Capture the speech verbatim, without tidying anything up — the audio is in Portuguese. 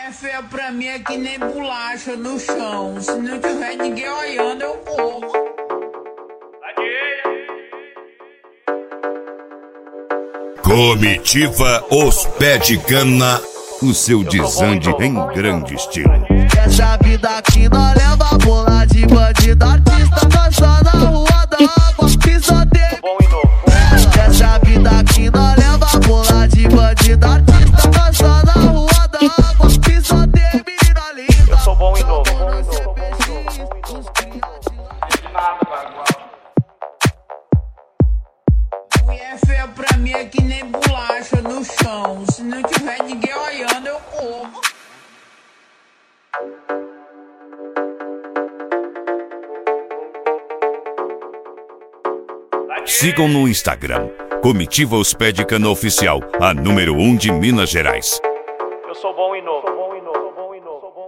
Mulher feia pra mim é que nem bolacha no chão. Se não tiver ninguém olhando, eu morro. Comitiva Os Pé de Cana, o seu desande em grande estilo. Essa vida aqui nós leva bola de bandido, artista dança na rua da água, pisoteio. Essa vida aqui nós leva bola de bandido, artista dança na rua da água, pisoteio, menina linda. Eu sou bom e novo. Mulher feia pra mim é que nem bolacha no chão. Se não tiver ninguém olhando, eu morro. Sigam no Instagram, Comitiva Os Pé de Cana Oficial, a número um de Minas Gerais. Eu sou bom e novo.